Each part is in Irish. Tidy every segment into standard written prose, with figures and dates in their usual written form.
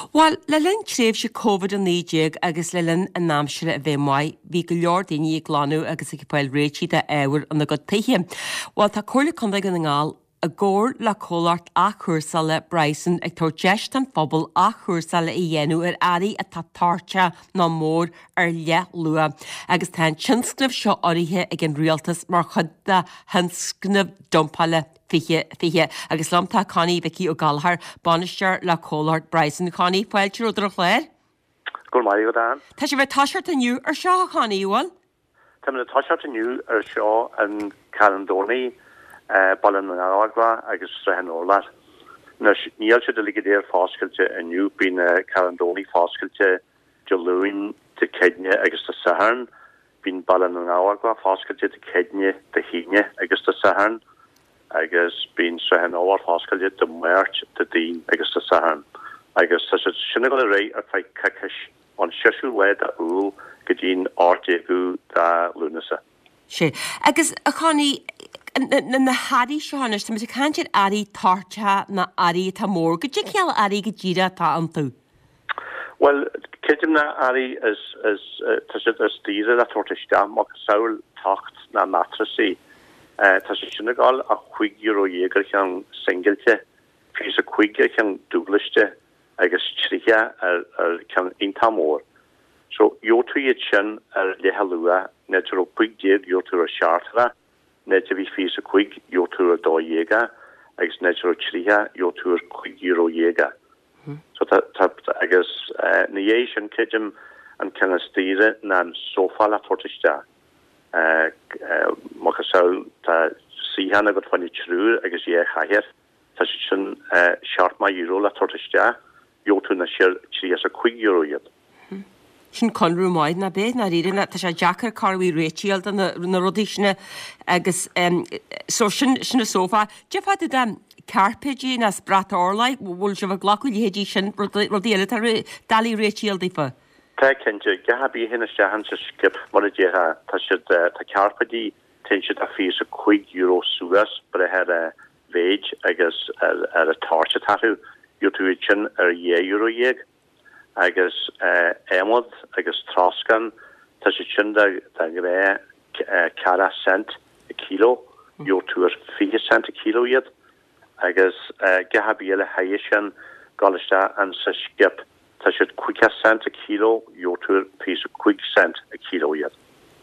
Well, le linn tréimh se COVID an níideag agus le linn an námsere a bheith mai, bhí go leor daoine ag glanú agus ag peil réití de éhar an na go taithe. Well, tá chuirla chunda gan ngáil a ggóir le cólart a chuirsa le Bryson ag tóir deist an phobal a chuirsa le i dhéanú airí a tá tarte ná mór le lua. Agus tá tinscnamh seo oríthe ag an rialtas mar chud de hanscnamh dompala fiche agus lomtá Connie Vicky ó Galhar banisteir le cólart Bryson. Connie, fáilte ó chléir? Go mai go dan. Tá sé bheith táisiart aniu ar seo Connie bhil? Tá na táisiart aniu ar seo an Calandóní ballan na ágla agus Strahanólar. Níl se de ligadéir fáscailte aniu bín Calandóní fáscailte de luin de Cedne agus de Saharn, bín ballan na ágla fáscailte de Cedne de Híne agus de Saharn, agus bín Strahanólar fáscailte de Mert de Dín agus de Saharn. Agus sinna go ré ar feit cacas an siú le a úl go dín átéú da lúnasa. Sé. Agus a Connie na harí seánis tá cantir airí tarte na airí tá mór, go dtí ceall airí go ddíra tá an tú? Well, ceidim na airí is tíre a torteiste má saoil tacht na matrasí. Tá sé sinna gáil a €5 dhégar an singilte, fís a chuige an dúlaiste agus trithe ar cean intamór. So, jótu iad sin ar lehalua, neidir ó €5 jótu ar seartara, neidir bhí fís a chuig jótu ar €2 agus neidir ó trithe jótu ar €5 dhéga. So, agus na dhé sin ceidim an cena stíre na an sófá a torteiste. Má saoil tá síhanna go fanna trúr agus dhé chair, tá sin €6 a torteiste, jótu na sir trí as a €5 iad. Sin conrú maid na beth na rína tá sé Jackar carhí réitial na rodíisina agus sinna sófa. Jeff had carpedí na sprat orlaid bhfuil se bh glaú hédí sin rodíile dalí réitial dífa. Tá cinnte gahabí hinna sehan sa skip mar a déha tá carpedí ten si a fís a €5 suas bre her a véid agus ar a tarse taú jótu sin ar €1 dhéag. Agus émod agus troscan tá sé sin ré cara cent a kilo, jótu ar 4 cent a kilo iad, agus gahabíle haie sin galiste an sa skip tá sé 5 cent a kilo, jótu ar 5 cent a kilo iad.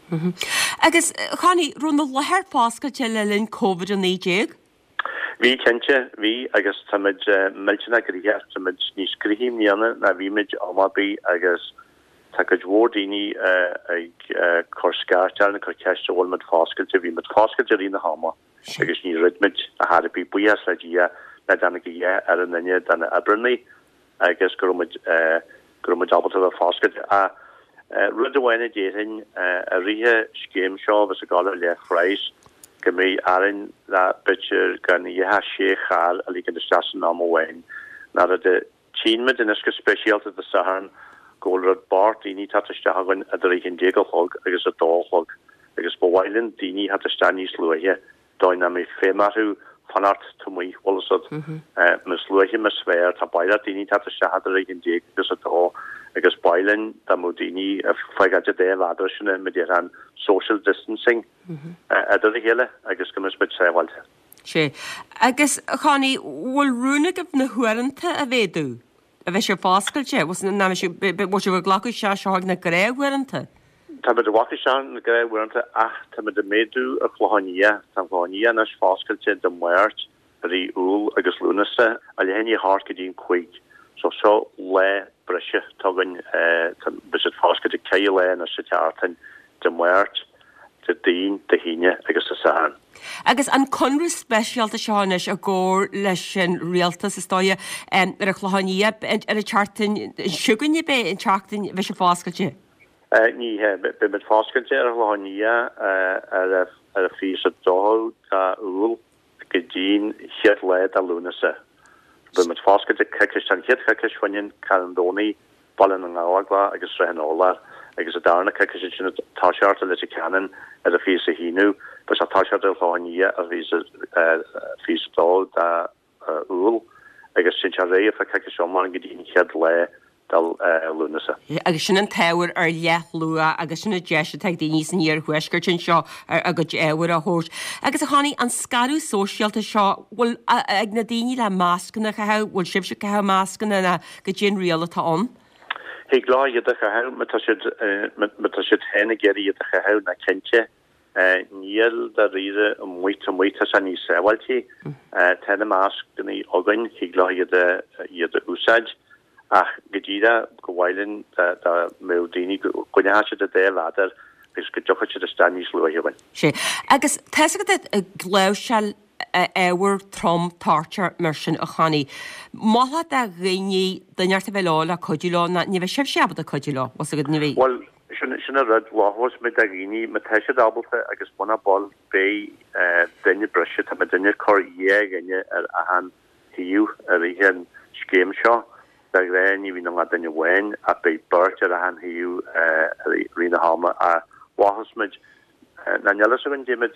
Agus Connie run na lethir páscailte le linn COVID an níideag? Bhí cinnte bhí agus tamid millna gríthe tamid níos grihím níana na bhíimiid amabí agus tá go dhórdíine ag choscartear na chu ceiste bhfuil mid fáscailte bhí mid fáscailte í na háma agus ní ridmid a hadapí buas le dí na dana go dhé ar an nine dana abrnaí agus gurmid ábalta a fáscailte a rud ahhaine déing a rithe scéim seo bes a gála le chreis go mé arin le bitir gan iha sé chaal a lígan de stasan am óhain. Na de tímid in isca spesialta de Saharn ggóil rud bart daoine tatiste hagann a rígin dégalhog agus a dálhog agus bhhailinn daoine hat a staníos luithe dáin na mé fémarú fanart to mí wolsod mis luithe me svéir tá baile daoine tatiste hat a rígin dé agus a dá agus bailinn da modíní a feigade dé adresne med an social distancing a héle agus go mit séhailte. sé. Agus Connie bhfuil rúna go na huaranta a bhéadú a bheith sé fáscailte was na se bh glacu se seáag na gréhhuaranta? Tá de wa na gréhhuaranta tá de méadú a chláhaní tá chláhaní nas fáscailte de muirt rí úl agus lúnasa a lehéine hart go dín chuig. So seo le brise tugann bis fáscaite cé le na se teartain de muirt de dín de híine agus a Saharn. Agus an conra speisialta seánis a ggóir leis sin rialtas is stáide ar a chláhaní ar a chartain siúganne be in teachtain bheith se fáscailte? Ní be mit fáscailte ar a chláhaní ar a fís a dóil a úl go dín chiad le a lúnasa. Be met fáscaite ceis an chiad ceis fanin Calandóní ballan an ágla agus Strahanólar agus a darna ceis sin tásearta le canan ar a fís a híú, bes a táseart a chláhaní a fís dó da úl agus sin ré a ce seomán go dtíine chead le dal lunasa. Agus sin an táhar ar leith lua agus sinna deise teag daoní san níor huisgur sin seo a go éhar a thóir. Agus a chaní an scarú sóisialta seo bhfuil ag na daoine le máscanna chathe bhfuil sibse cethe máscanna na go dtíon rialataón. Hé glá iad a chathe mata si hena geirí iad a chathe na cente níl de riire muite san ní sehhailtí tena másc duna agan hí glá iad a úsáid. Ach gedíra go bhhailinn mé daoine goneha a dé láidir gus go docha a staníos luhain. sé. Agus te go gléisiil éhar trom tartar mar sin a chaní. Mátha a rií daneart a bheith lá le codúlá na ní bheith sibh seabad a codúlá was go ní bhí. Well sinna rud láhos me a rií me teise dábalta agus buna ball bé dunne brise a me dunne chor gine ar a han hiú a rihéan scéim seo. Da réni hí na danne wein a bei burt a han hiú rina hama a wahosmid na an dimid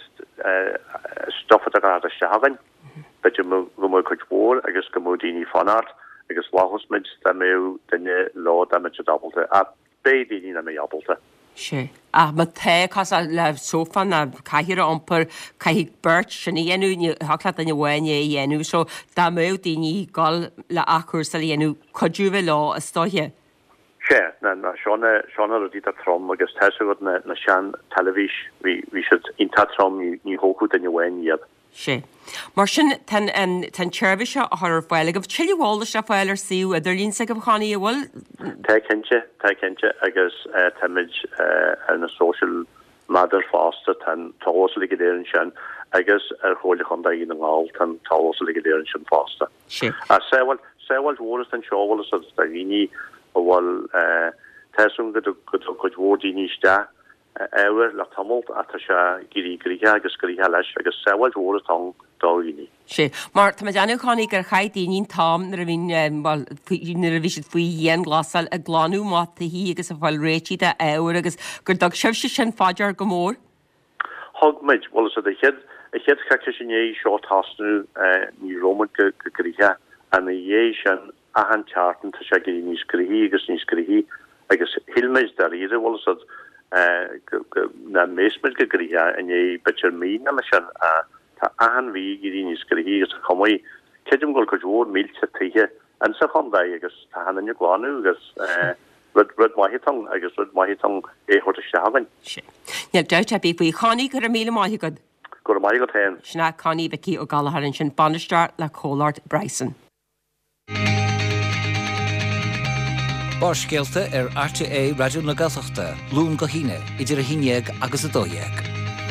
stoffa a sehagan bet go kor agus gomodini fanart agus wahosmid da mé danne lá a met dabelte a bedini na mé abbelte. sé. A ma te cos le sofan na caihir ampur caihí burt sin dhéanú hala an bhhaine dhéanú so dá mé daoine gáil le acur sa dhéanú codúbh lá a stoithe. sé na seánna a dí a trom agus te go na sean televís hí si inta trom ní hóú an bhhain iad. sé. Mar sin tan teirbh se a thar bhile goh tiilhála se fáilir siú a idir lín sa go chaí bhfuil? Tá cinnte agus táid ar na social madar fásta tan tása ligidéirann sin agus ar chola chun daí an gáil tan tása ligidéirann sin fásta. A séhil hóras an seáhil a rií a bhil teún go dhórdíní sta éhar le tamalt a tá se guríhe agus gurithe leis agus séhil hóras an dáíní. sé. Mar tá deanú chaí gur chaid daoín tám nar a bhín nar a bhí faoi dhéan glasal a gláú máta hí agus a bhil réití a éhar agus gur dag sibh se sin fáidear go mór? Thgmid bhil a chéad chaite sin é seo tasnú ní Róman go gurithe a na dhé sin a an teartan tá se gurí níos gurí agus níos gurí agus hilméid dar ide bhil na méismid go gurithe in é betir mí na me sin Tá ahan bhí gurí níos gurí agus a chumí ceidim goil go dúór mílte tuithe an sa chumdá agus tá hanna gláú agus rud maithetang agus rud maithetang éhorta sehagan. Nel deit a bí faoi chaí gur a míle maithigad. Gur mai go tain. Sna caní bheitcí ó galharann sin banistar le Cólard Bryson. Barscéalta ar RTA Radio na Gaeltachta, Lún go híine, idir a híineag agus a dóiag.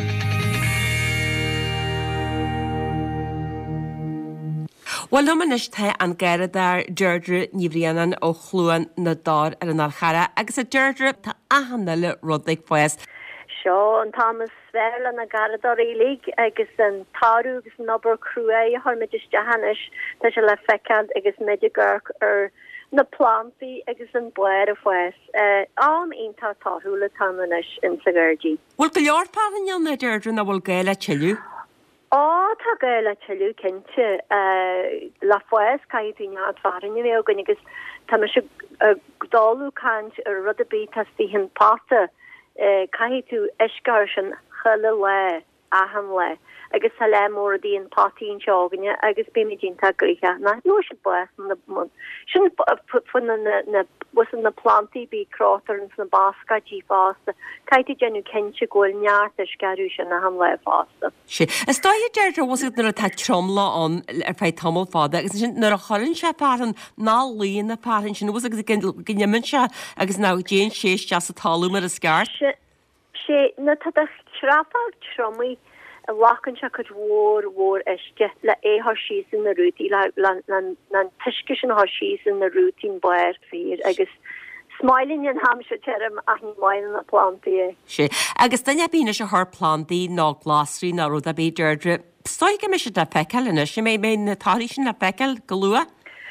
Well is the an geradar deirdre níomhríanaan ó chluúan na dár ar an alchara agus a deirdre tá ahanana le rudaigh foias. Seo an Thomas Sverlan na garadar élig agus an tarú agus an obair cruúé a harmidis dehanis tá se le fecant agus medigarc ar na plantaí agus an buir a foias. Am ionntá táthúla tamanis in sa gairdí. Bhfuil go leorpáhan na deirdre na bhfuil gaile tiilú? Tá gaile tiilú cinnte le foias caiithúine adharin i bhéh agus tá se dáú cant ar rud a bí tastí hin páta cai tú iscar sin chuile le ahan le agus sa le mór díon pátíín seáganne agus béimiidínta grithe na nu se bu na mun sin fun was na plantaí bí krátar an na basca dí fásta caiiti genú kense ggóil neart a scarú sin na han le fásta. sé. Is dóhé deirdre was nar a tá tromla an ar feit tamil fáda agus sin nar a cholann se páran ná líon na párin sin was agus gnemin se agus ná déan sééis te a talú mar a scar. sé na tá trafá tromi a wakan se kat war eske le harsís in na ruúti na tiske sin harsís in na ruútin buir fir agus smiling an ham se term a ní mai na planti. sé agus danne bíine se haar plantaí ná glasrí ná rud a bé deirdre stoige me se de pekelne sé mé na tarí sin na pekel goúa?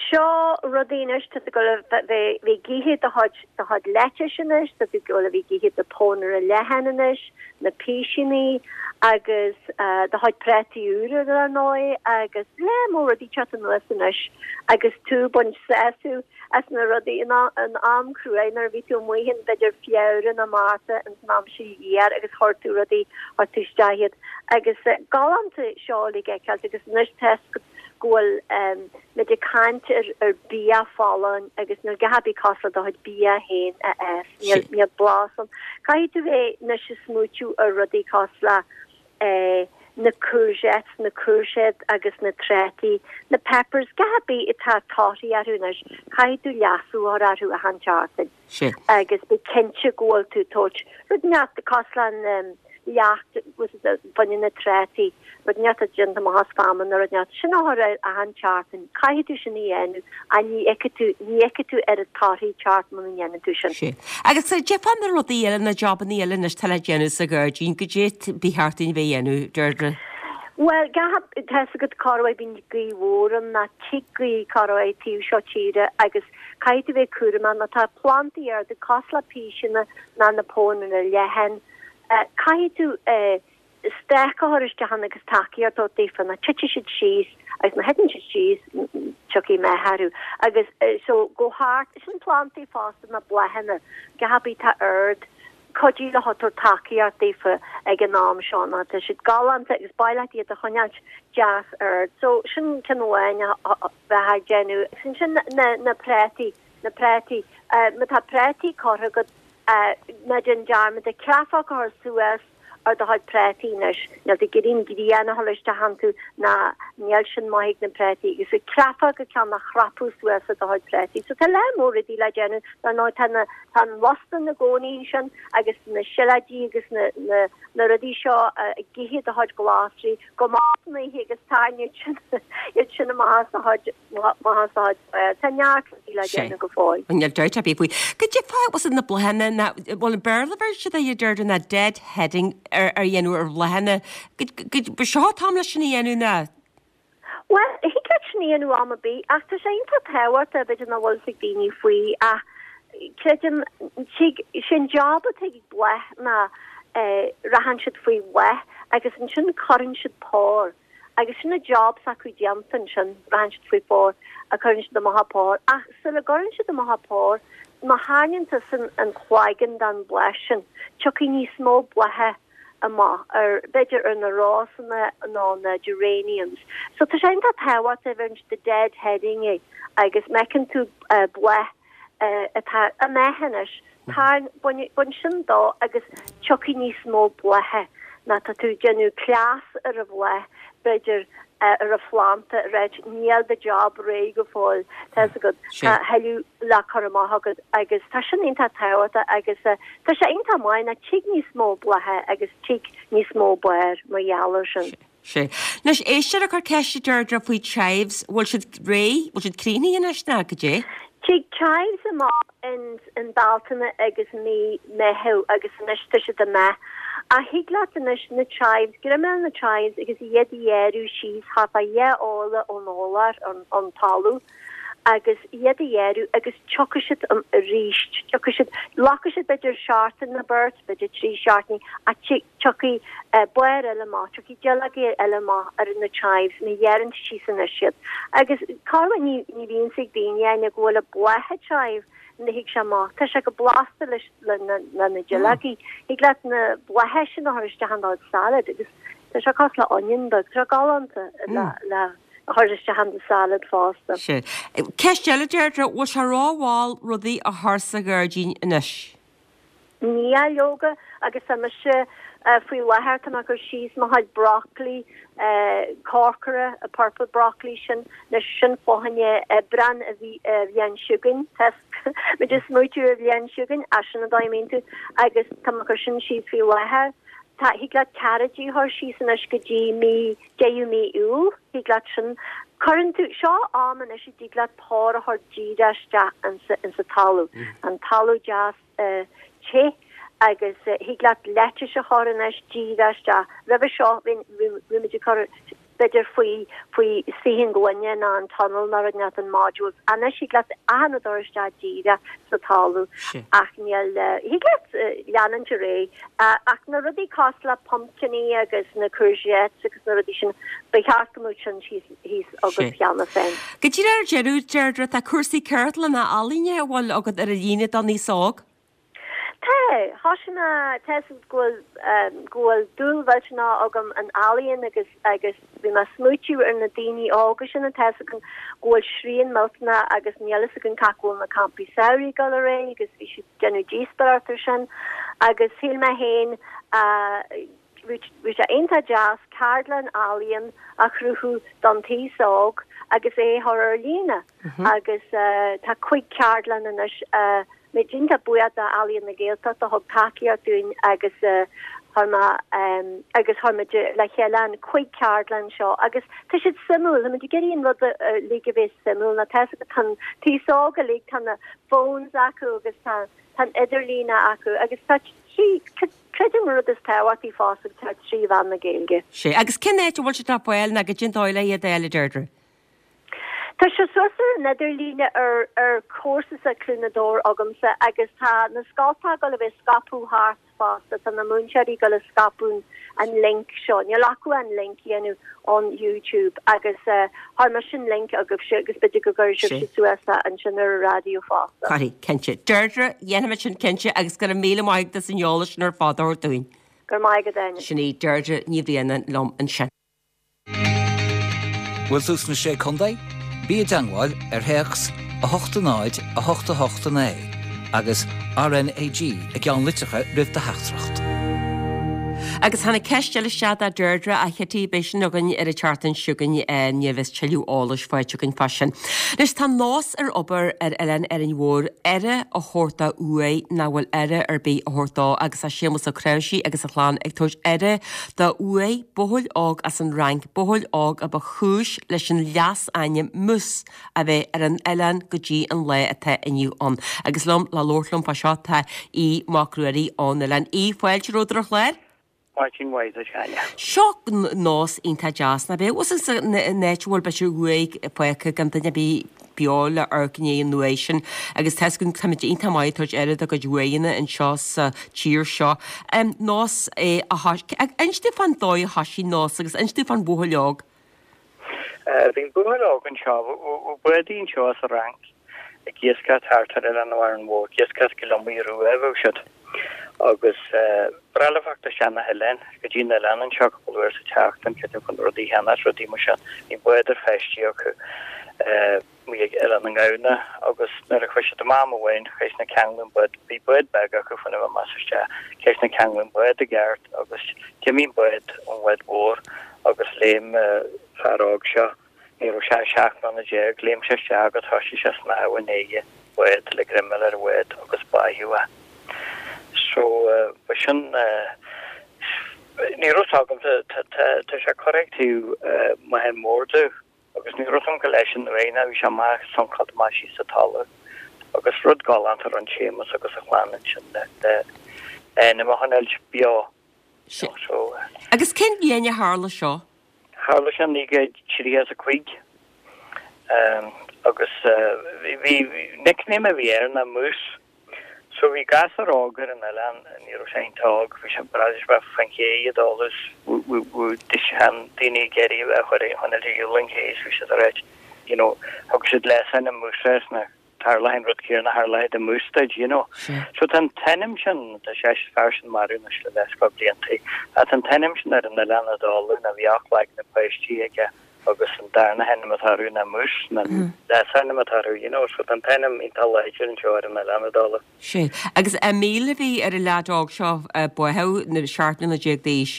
Seo rudíis tu go bhí gihi de had leis dat go bhí gihi de pónar a lehannis na píisiní agus de had pretiúre ar nói agus lemór a dí chat an leis agus tú bon seú as na rudí an amcrúéinar ví tú muhin beidir fiúrin a máta an nám siar agus hortú rudí har túistehiad agus galante seálig agus nus test goil me de kaint bia fallen agus na gahabí casla do had bia hen mi blasom Cai tú é na se smúú a rudí casla na courgette agus na treti na peppers gahabí itá táí arúnas cai tú lasú arú a hanchartin agus be kense goil tú toch rudneat de caslan jacht was fan na treti rud net a gin ma hasfaman er net sin a hancharten caiú sin enu a ní eketú a táí chart man ynne tú sin. Agus Japan er rodí na job an íelen is talgénnu a gurdín goéit bíhartin véhénu durdre. Well gahab te a go carwai bin gríhóran na tií carwai tíú setíre agus caiitu bheith cuaman na tá planti ar de casla píisina na napóin a lehen. Caiú steáiriste han agus takeíar tó défan na chichi cheese agus na hedin cheese chuki me haru agus so go hart is an planti fast na blehenne gehabí ta erd kodí le hotor takeíar défa ag an náam seánna te si galant agus bailí a chonnealt jazz erd so sin kenhain ha gennu sin na preti me tá preti kar go me den jarme de krafa ar Suez ar de had pretinis na de gerin giana hollchte hantu na nielsin maig na preti is a krafa go kan na chrapú Suez a de had preti so te lemor di le gennu na tan wastan na gonísin agus na siladí agus na radi seo gihi a had glasri go na higus tain sin ma tanjar le gennu go fáil. An deit be go fa was in na blehenne na bol an berlever se a dir na dead heading dhéanú ar lehenne be seo tam leis sinna dhéanú na? Well, hi keníanú am a bí ach tá sé inta tehart a bit na bhil sig daoine faoi a sin job a teigh bleh na rahan siid faoi weh agus an sin chorin siid pór agus sinna job sa chu diamtan sin rahan siid faoi pór a churin siid a mahapór ach sa le gorin siid a mahapór ma háin san an chláigen dan blesin chuki ní smó blehe ar beidir ar na rás na geraniums. So tá sé a tewa event de dead heading agus mecin tú bleh a mehannis tá bun sin dá agus chuki ní smó blehe na tá tú genú clás ar a bleh beidir ar a flanta réid níl de job ré go fáil te go heú le choach agus tá sin inta tata agus tá sé inta mai na tí ní smó blethe agus tí ní smó buir marhealar sin. sé. Nes éiste a chu ceiste deirdre faoi chives bhil siad ré bhil siad críní in na go dé? Tí chives má in baltainna agus mí methú agus neiste si a me. A higla na chives grimmel na chives agus iedieru she's ha a óla on ólar an talú agus iedieru agus chokosit an richt chokosit lakosit beidir sharten na bird beidir trí shartni a choki buir elema choki gelagi elema ar na chives na jerin she's in a shit agus karwa ni vín sig bíine na gola blehe chive na hiig se má te se go blasta leis le na gelagi hig let na blehe na horiste hand salad agus te se cos le onion bug tra galanta le horiste hand salad fásta. Keistele deirdre was se ráháil rudí a thsa gurdín inis. Ní yoga agus sam se fui lehartan a gur she's ma had broccoli corkere a purple broccoli sin na sin fóhanne bran a bhían sugan test me just muú a bhían sugan a sin a daimíntu agus tam sin si fi lehar tá hi glad carriagí hor si san iscadí mi déú mi úl hi glad sin currentú seo am is si diglad pá a hor ddíiste in sa talú an talú jazz ché agus hi glad lette se choris díiste rah seo beidir faoi sihin goine an tunnel nar an modules an si glas anadorstadíra sa talú achniel hi get leanan ré ach na rudi costla pumpkinní agus na courgette agus na rudi sin beharmuchen hís agus piano féin. Gedí ar jeú deirdre a cuasaí ceirtla na alíine bhil agad ar a dhéine an ní ság? Tá hasna te goil dúlhena agam an alien agus vi ma smútiú ar na daine águs sin an te gan ggóil srían melna agus níle gan caúil na campi saoí galré agus vi si gennu ddíspartar sin agus hí me héin ri a einta jazz cardlan alien a chruú don tíág agus é har lína agus tá cuiig cardlan an me jinta buad a alien na géalta a hog takear dún agus harma agus harma le chelan cuiig cardlan seo agus te si simú me du geíon rud ligavé simú na te tan tíága le tan na phones acu agus tan idirlína acu agus Credim rud is táhaí fása trí bhan na géilge. sé agus cinnéit bhil se tapáil na go gintáile a déile deirdre. Tá se suasar neidirlíne ar cuasas a clunador agamsa agus tá na scátá go le bheith scapú háart fásta tá na múnseirí go le scapún an link seo ne lacu an link dhéanú on YouTube agus har sin link agus beidir go gur si suasa an sin ar radio fásta. Carí Kense deirdre dhéanamid sin Kense agus gur mí maigad san jóla sin ar fádáir dúin. Gur maigad daine. Sinní deirdre ní bhíanana lom an sin. Bhfuil tús na sé condaid? Bí dangáil ar heachs a 8 a 8 agus RNAG a gceann litrecha ribh a heachtracht. Agus hanna ceistele sead a deirdre a chetí béisisin agan ar a chartan siúgan níomhs teú álas fáidúgan fasin. Leis tá nás ar obair ar eile ar an mhór ere a chóirta ua na bhfuil ere ar bí a chóirtá agus a sémas a creisí agus a chláán ag tuair ere dá ua bothúil ág as an rang bothúil ág a ba chúis leis an leas aine mus a bheith ar an eile go dtí an le atá iniu an. Agus lom le lortlumm fa seo tá í macruaí an eile í fáilte ródrach léir? Martin White China. Shock nás inta jazz na be was natural beú weig poice ganta bí biola arcné innovation agus teún tamid inta maiid eile a go dúine an seo tíir seo. Nás é einste fan dóid hasí nás agus einste fan buhallog. Bhín buhallog an seo buín seo a rang a giesca tartar an an mhór, giesca kilomíú ehh siid. agus bralafachta sena helen go dtína le an seachúir sa teachtan ce chun rodí hena rodí mar sin í buidir feistí acu mí eile an gana agus nu a chuise do mámhain chéis na celinn bud bí bud be acu fanna bh masiste céis na celinn bud a gceart agus ceín bud an bhid mór agus léim rág seo ní se seach an na dé léim se agus thoisi se na hahanéige bud le grimmel ar bhid agus baithúa. So sin ní rotagam te se correctú ma hen mórdú agus ní rotam go leis an réine bhí se má san cadmáí sa talla agus rud gáán ar an sémas agus a chláan sin na ma hanil bio. Agus cin bhéine hála seo? Hála sin ní tíí a chuig agus nicnéime bhí na mús. So vi gas águr an eile ní séintag vi sem bradis be $50 dis han déine geri a chu han linghéis vi se reit ha si les an muses na tarlein rudkir na haar leid a musteid so tan tenim sin de 6 fashion marú na le lesko bliantti a an tenim sin er an eile na viach na peisttí ige agus an darna hennimatarú na mus na hennimatarú so an tenim í tal leidir an na $1. sé agus a míle bhí ar a ledág seo butheh na seaartna na déag déis.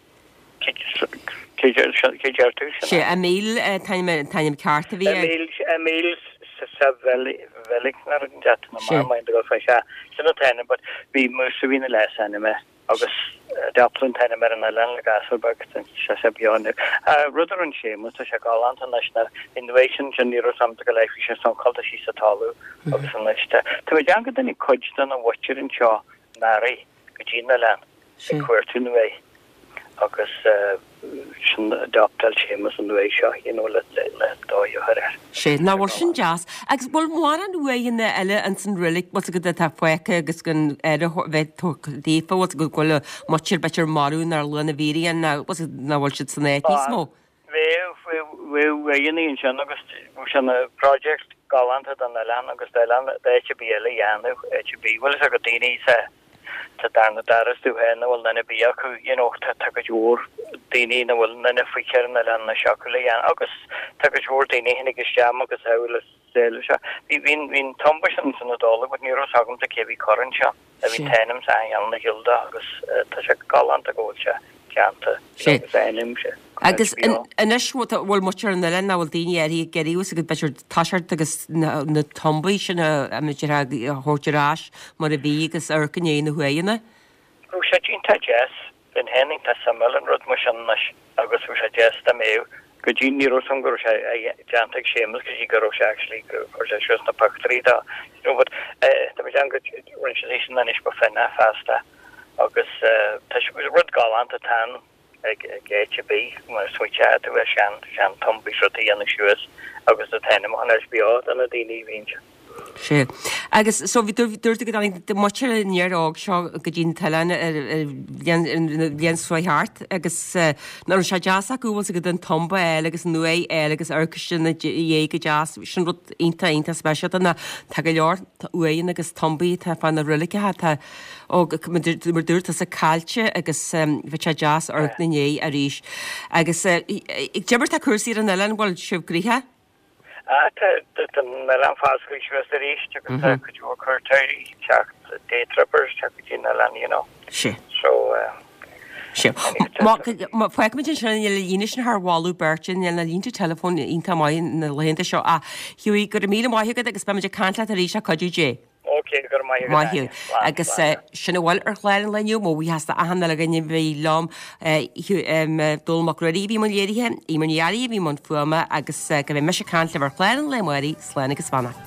sé a míl taim carta bhí a míl sa veliknar an de na mar go fe se sin tenim, but bhí mu vína les anime agus Dublin tenne mer an le gasberg se beyond rudder an sémas se gal international innovation genero sam go lei se san call sí satalú agus an leiste. Tá janga dennig codan a watcher in seo nari go Gina le cuairtún wei agus adoptal sémas an bhééis seo le dóir. sé ná bhil sin jazz. Agus bhil mar an uhéanna eile an san rilik wat go tá foiice agus gon bheith dífa wat go goile muir beir marún ar lena víí an ná bhil si san émó. Bhéhéon sin agus sena project galanta an le agus HB dhéanú HB bhfuil a go daoine tá darna darasú hena bhfuil lena bí acu tá go dúr daoine na bhfuil lena faoicear na lena seaúla agus tá go dúr daoine hinna go seam agus heúla séile se. Bhín tomba san nadála bud níor sagm a cébhí choran se a bhí tennim sa an na hiilda agus tá se galanta ggóil se ceanta éim se. Agus inis bhfuil muir an le bhfuil daine airí geíú a go beir taiart agus na tombaí sin thuirterás mar a bhí agus arcané na huaanna. Ú sé dínta jazz ben henning tá sam an rud mar agus ú sé jazz am méh go dí ní san go deanta sémas go dí go actually go sé na pachtarída an go organization na is go fenna fasta agus tá rud galanta tan HB mar switch sean tombi rotí an siúas agus a tennim an SBA an a daoine víse. sé. Agus so bhí dúirta go de muir níarrág seo go dtín talán bhíonsfuart agus nar se deas a gúil a go den tomba eile agus nua eile agus arcaiste na dhé go deas sin rud inta speisial anna tá go leor uaon agus tombaí tá fan na rilicethe mar dúirta sa cáilte agus bheit se deas ar na né a ríis. Agus ag debar tá cuasaí an eile bhil sibhríthe? me an fáskul éis go chuirteirí techt détrippers te le sé. So foiid sin le dhéine sin thháú bertin na línta telefón ínta maiin na lehénta seo a hiúí gur mí maithegad agus be cantla a ríéis a codúé. Maithú agus sinna bhil ar chléir leniu mó bhí heasta ahanana le gannne bhí lám dulach roií bhí man léirithe í man jaí bhí man fuama agus go bh me se cantla ar chléir le marí sléna agus fanna.